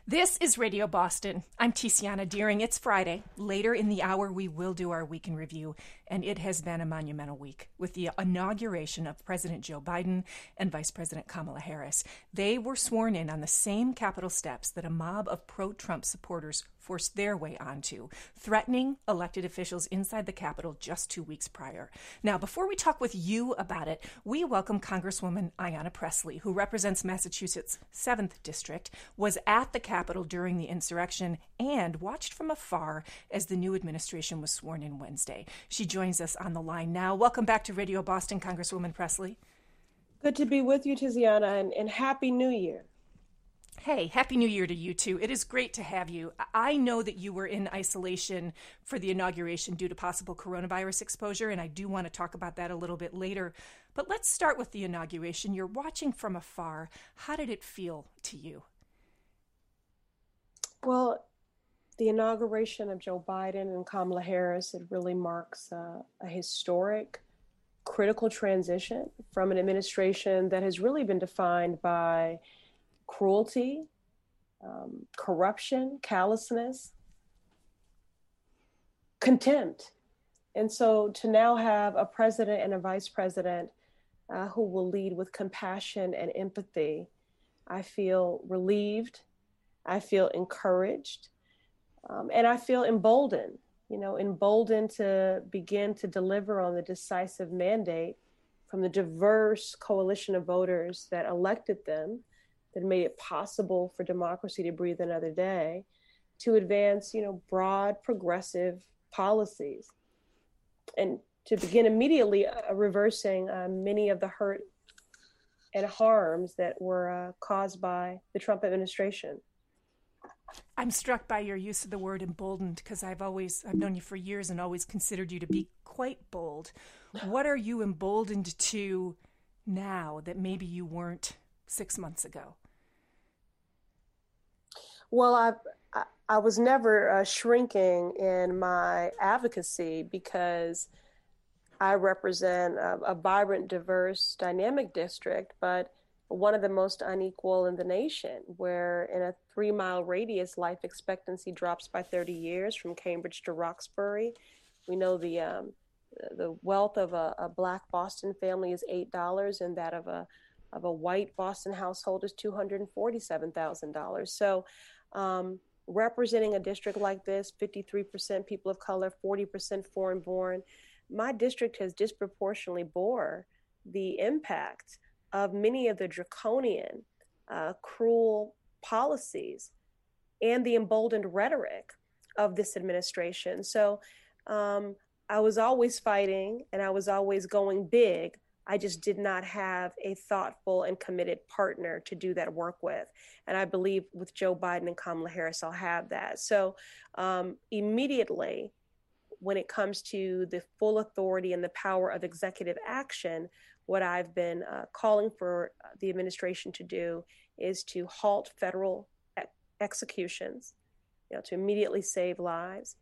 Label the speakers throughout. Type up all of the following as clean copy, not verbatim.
Speaker 1: This is Radio Boston. I'm Tiziana Deering. It's Friday. Later in the hour, we will do our week in review, and it has been a monumental week with the inauguration of President Joe Biden and Vice President Kamala Harris. They were sworn in on the same Capitol steps that a mob of pro-Trump supporters forced their way onto, threatening elected officials inside the Capitol just 2 weeks prior. Now, before we talk with you about it, we welcome Congresswoman Ayanna Pressley, who represents Massachusetts' 7th District, was at the Capitol during the insurrection and watched from afar as the new administration was sworn in Wednesday. She joins us on the line now. Welcome back to Radio Boston, Congresswoman Pressley.
Speaker 2: Good to be with you, Tiziana, and Happy New Year.
Speaker 1: Hey, Happy New Year to you too. It is great to have you. I know that you were in isolation for the inauguration due to possible coronavirus exposure, and I do want to talk about that a little bit later. But let's start with the inauguration. You're watching from afar. How did it feel to you?
Speaker 2: Well, the inauguration of Joe Biden and Kamala Harris, it really marks a historic, critical transition from an administration that has really been defined by cruelty, corruption, callousness, contempt. And so to now have a president and a vice president who will lead with compassion and empathy, I feel relieved, I feel encouraged, and I feel emboldened, emboldened to begin to deliver on the decisive mandate from the diverse coalition of voters that elected them, that made it possible for democracy to breathe another day, to advance, broad progressive policies, and to begin immediately reversing many of the hurt and harms that were caused by the Trump administration.
Speaker 1: I'm struck by your use of the word emboldened because I've known you for years and always considered you to be quite bold. What are you emboldened to now that maybe you weren't 6 months ago?
Speaker 2: Well, I was never shrinking in my advocacy because I represent a vibrant, diverse, dynamic district, but one of the most unequal in the nation, where in a 3-mile radius, life expectancy drops by 30 years from Cambridge to Roxbury. We know the wealth of a Black Boston family is $8, and that of a white Boston household is $247,000. So representing a district like this, 53% people of color, 40% foreign born, my district has disproportionately bore the impact of many of the draconian, cruel policies and the emboldened rhetoric of this administration. So I was always fighting and I was always going big. I just did not have a thoughtful and committed partner to do that work with. And I believe with Joe Biden and Kamala Harris, I'll have that. So immediately, when it comes to the full authority and the power of executive action, what I've been calling for the administration to do is to halt federal executions, to immediately save lives,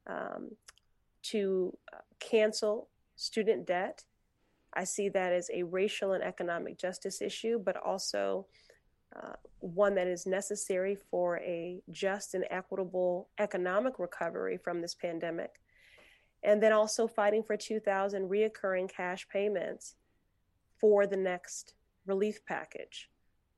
Speaker 2: to cancel student debt. I see that as a racial and economic justice issue, but also one that is necessary for a just and equitable economic recovery from this pandemic. And then also fighting for 2,000 reoccurring cash payments for the next relief package.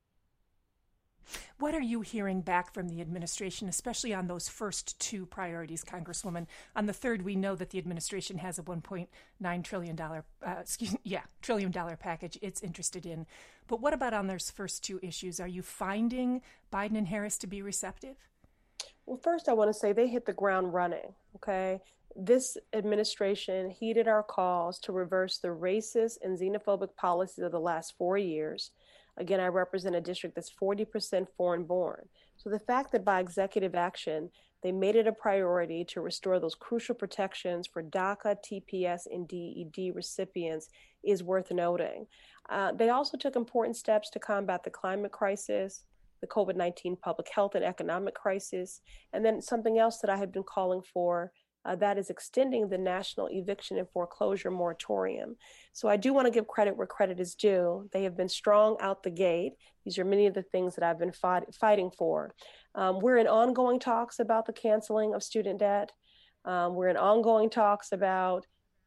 Speaker 1: What are you hearing back from the administration, especially on those first two priorities, Congresswoman? On the third, we know that the administration has a $1.9 trillion package it's interested in. But what about on those first two issues? Are you finding Biden and Harris to be receptive?
Speaker 2: Well, first, I want to say they hit the ground running, okay? This administration heeded our calls to reverse the racist and xenophobic policies of the last 4 years. Again, I represent a district that's 40% foreign born. So the fact that by executive action, they made it a priority to restore those crucial protections for DACA, TPS, and DED recipients is worth noting. They also took important steps to combat the climate crisis, the COVID-19 public health and economic crisis, and then something else that I had been calling for that is extending the national eviction and foreclosure moratorium. So I do want to give credit where credit is due. They have been strong out the gate. These are many of the things that I've been fighting for. We're in ongoing talks about the canceling of student debt. We're in ongoing talks about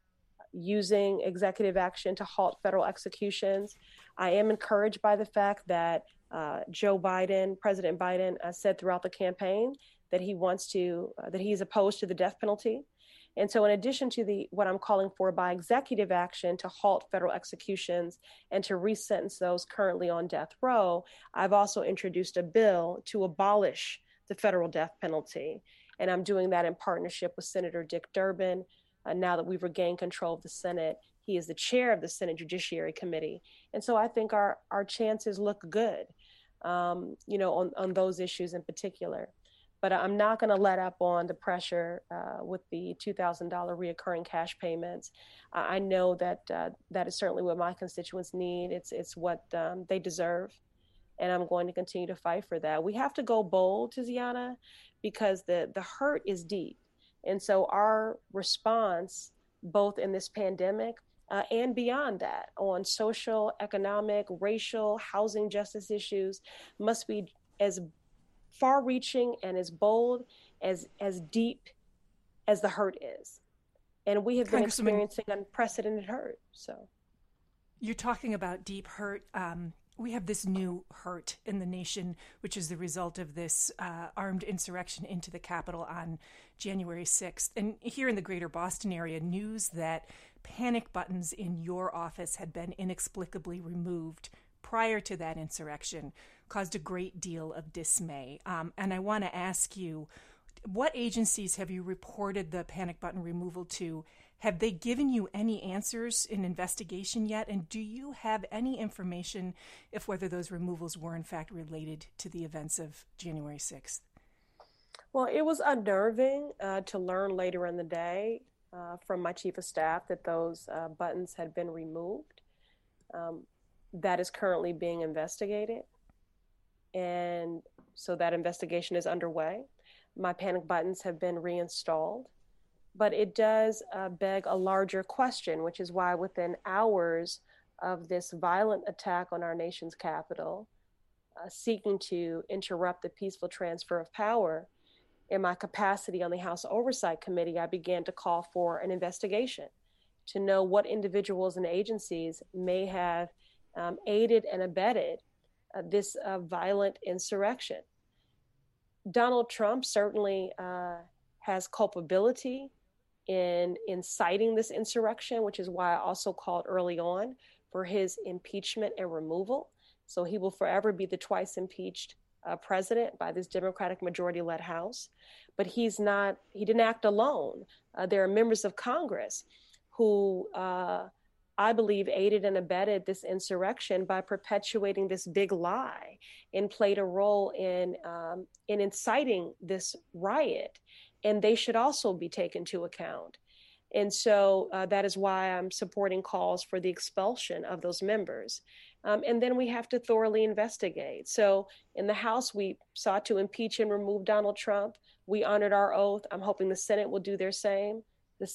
Speaker 2: using executive action to halt federal executions. I am encouraged by the fact that President Biden, said throughout the campaign that he's opposed to the death penalty. And so in addition to what I'm calling for by executive action to halt federal executions and to resentence those currently on death row, I've also introduced a bill to abolish the federal death penalty. And I'm doing that in partnership with Senator Dick Durbin. Now that we've regained control of the Senate, he is the chair of the Senate Judiciary Committee. And so I think our chances look good, on those issues in particular. But I'm not going to let up on the pressure with the $2,000 reoccurring cash payments. I know that that is certainly what my constituents need. It's what they deserve. And I'm going to continue to fight for that. We have to go bold, Tiziana, because the hurt is deep. And so our response, both in this pandemic and beyond that, on social, economic, racial, housing justice issues, must be as far-reaching and as bold, as deep as the hurt is. And we have been experiencing unprecedented hurt. So
Speaker 1: you're talking about deep hurt. We have this new hurt in the nation, which is the result of this armed insurrection into the Capitol on January 6th. And here in the greater Boston area, news that panic buttons in your office had been inexplicably removed prior to that insurrection caused a great deal of dismay. And I want to ask you, what agencies have you reported the panic button removal to? Have they given you any answers in investigation yet? And do you have any information if whether those removals were in fact related to the events of January 6th?
Speaker 2: Well, it was unnerving to learn later in the day from my chief of staff that those buttons had been removed. That is currently being investigated. And so that investigation is underway. My panic buttons have been reinstalled. But it does beg a larger question, which is why within hours of this violent attack on our nation's capital, seeking to interrupt the peaceful transfer of power, in my capacity on the House Oversight Committee, I began to call for an investigation to know what individuals and agencies may have aided and abetted this violent insurrection. Donald Trump certainly has culpability in inciting this insurrection, which is why I also called early on for his impeachment and removal. So he will forever be the twice impeached president by this Democratic majority-led House. But he didn't act alone. There are members of Congress who I believe aided and abetted this insurrection by perpetuating this big lie and played a role in inciting this riot. And they should also be taken to account. And so that is why I'm supporting calls for the expulsion of those members. And then we have to thoroughly investigate. So in the House, we sought to impeach and remove Donald Trump. We honored our oath. I'm hoping the Senate will do the same,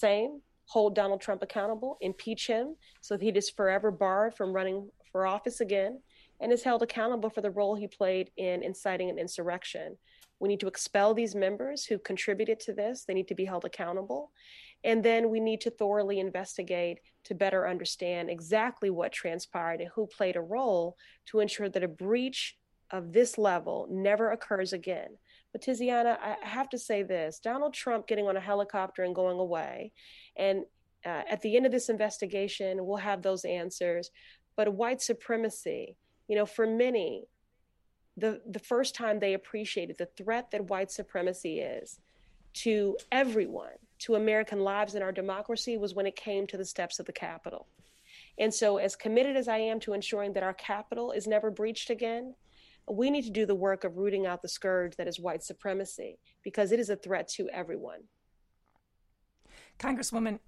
Speaker 2: hold Donald Trump accountable, impeach him so that he is forever barred from running for office again, and is held accountable for the role he played in inciting an insurrection. We need to expel these members who contributed to this. They need to be held accountable. And then we need to thoroughly investigate to better understand exactly what transpired and who played a role to ensure that a breach of this level never occurs again. But Tiziana, I have to say this, Donald Trump getting on a helicopter and going away, and at the end of this investigation, we'll have those answers. But white supremacy, for many, the first time they appreciated the threat that white supremacy is to everyone, to American lives and our democracy, was when it came to the steps of the Capitol. And so as committed as I am to ensuring that our Capitol is never breached again, we need to do the work of rooting out the scourge that is white supremacy, because it is a threat to everyone.
Speaker 1: Congresswoman,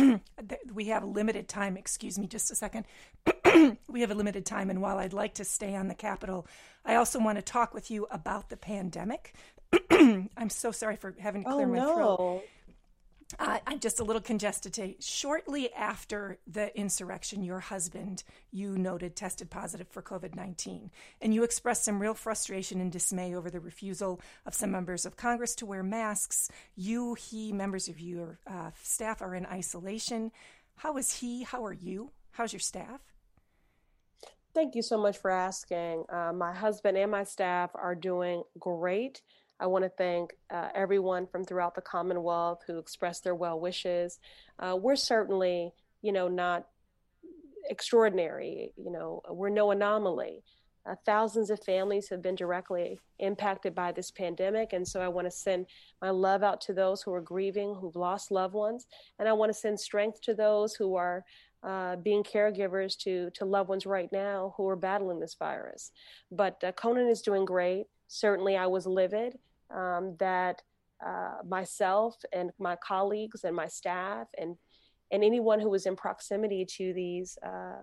Speaker 1: we have limited time. Excuse me just a second. We have a limited time, and while I'd like to stay on the Capitol, I also want to talk with you about the pandemic. I'm so sorry for having to clear my throat. I'm just a little congested today. Shortly after the insurrection, your husband, you noted, tested positive for COVID-19. And you expressed some real frustration and dismay over the refusal of some members of Congress to wear masks. You, he, members of your staff are in isolation. How is he? How are you? How's your staff?
Speaker 2: Thank you so much for asking. My husband and my staff are doing great. I want to thank everyone from throughout the Commonwealth who expressed their well wishes. We're certainly, not extraordinary. We're no anomaly. Thousands of families have been directly impacted by this pandemic. And so I want to send my love out to those who are grieving, who've lost loved ones. And I want to send strength to those who are being caregivers to loved ones right now who are battling this virus. But Conan is doing great. Certainly I was livid that myself and my colleagues and my staff and anyone who was in proximity to these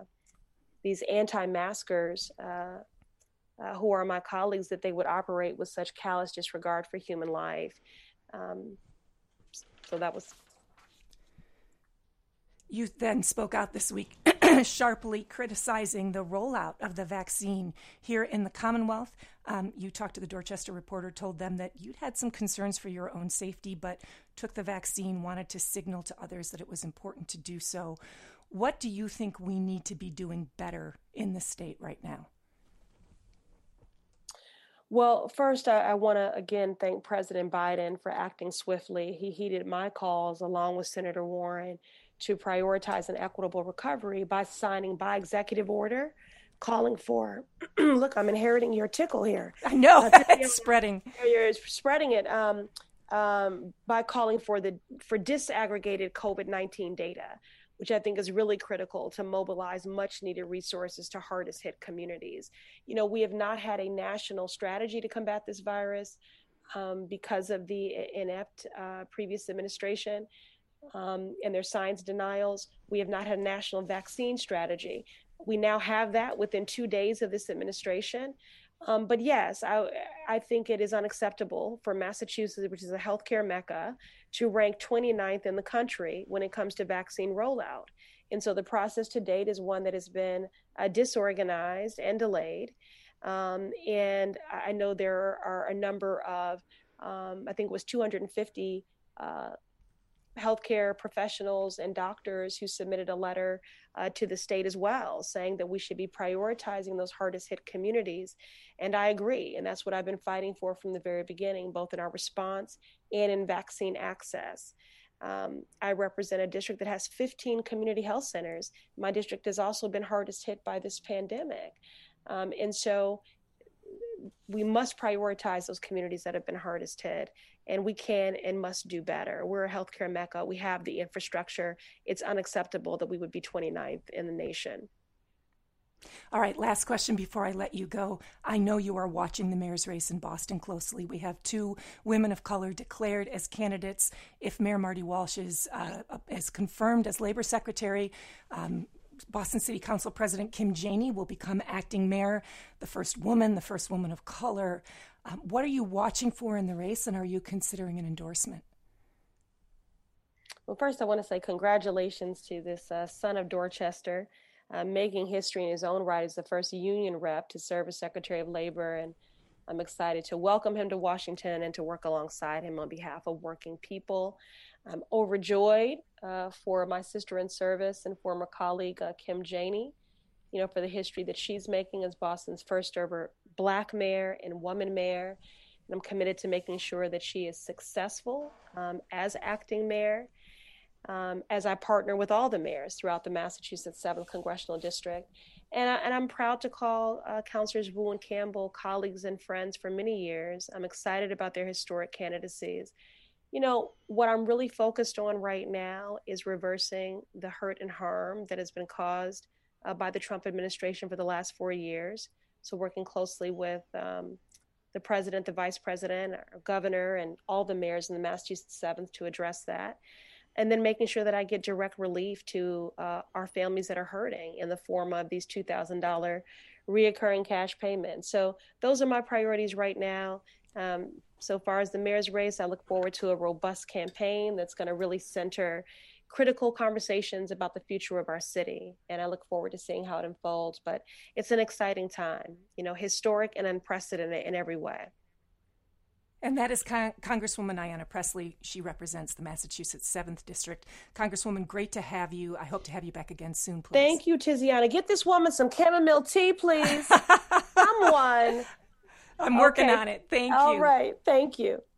Speaker 2: anti-maskers who are my colleagues, that they would operate with such callous disregard for human life. So that was...
Speaker 1: You then spoke out this week sharply criticizing the rollout of the vaccine here in the Commonwealth. You talked to the Dorchester Reporter, told them that you'd had some concerns for your own safety, but took the vaccine, wanted to signal to others that it was important to do so. What do you think we need to be doing better in the state right now?
Speaker 2: Well, first, I want to again thank President Biden for acting swiftly. He heeded my calls along with Senator Warren to prioritize an equitable recovery by signing by executive order, calling for, look, I'm inheriting your tickle here.
Speaker 1: I know, it's spreading.
Speaker 2: You're spreading it by calling for disaggregated COVID-19 data, which I think is really critical to mobilize much needed resources to hardest hit communities. We have not had a national strategy to combat this virus because of the inept previous administration. And their science denials. We have not had a national vaccine strategy. We now have that within 2 days of this administration. But yes, I think it is unacceptable for Massachusetts, which is a healthcare mecca, to rank 29th in the country when it comes to vaccine rollout. And so the process to date is one that has been disorganized and delayed. And I know there are a number of, I think it was 250 healthcare professionals and doctors who submitted a letter to the state as well, saying that we should be prioritizing those hardest hit communities. And I agree. And that's what I've been fighting for from the very beginning, both in our response and in vaccine access. I represent a district that has 15 community health centers. My district has also been hardest hit by this pandemic. And so we must prioritize those communities that have been hardest hit, and we can and must do better. We're a healthcare mecca. We have the infrastructure. It's unacceptable that we would be 29th in the nation.
Speaker 1: All right, last question before I let you go. I know you are watching the mayor's race in Boston closely. We have 2 women of color declared as candidates. If Mayor Marty Walsh is confirmed as Labor Secretary, Boston City Council President Kim Janey will become acting mayor, the first woman of color. What are you watching for in the race, and are you considering an endorsement?
Speaker 2: Well, first, I want to say congratulations to this son of Dorchester, making history in his own right as the first union rep to serve as Secretary of Labor. And I'm excited to welcome him to Washington and to work alongside him on behalf of working people. I'm overjoyed for my sister in service and former colleague, Kim Janey, for the history that she's making as Boston's first ever Black mayor and woman mayor. And I'm committed to making sure that she is successful as acting mayor, as I partner with all the mayors throughout the Massachusetts 7th Congressional District. And I'm proud to call Councilors Wu and Campbell colleagues and friends for many years. I'm excited about their historic candidacies. What I'm really focused on right now is reversing the hurt and harm that has been caused by the Trump administration for the last 4 years. So working closely with the president, the vice president, our governor, and all the mayors in the Massachusetts 7th to address that. And then making sure that I get direct relief to our families that are hurting in the form of these $2,000 reoccurring cash payments. So those are my priorities right now. So far as the mayor's race, I look forward to a robust campaign that's going to really center critical conversations about the future of our city. And I look forward to seeing how it unfolds. But it's an exciting time, historic and unprecedented in every way.
Speaker 1: And that is Congresswoman Ayanna Pressley. She represents the Massachusetts 7th District. Congresswoman, great to have you. I hope to have you back again soon, please.
Speaker 2: Thank you, Tiziana. Get this woman some chamomile tea, please. Someone.
Speaker 1: I'm working on it. Thank you.
Speaker 2: All right. Thank you.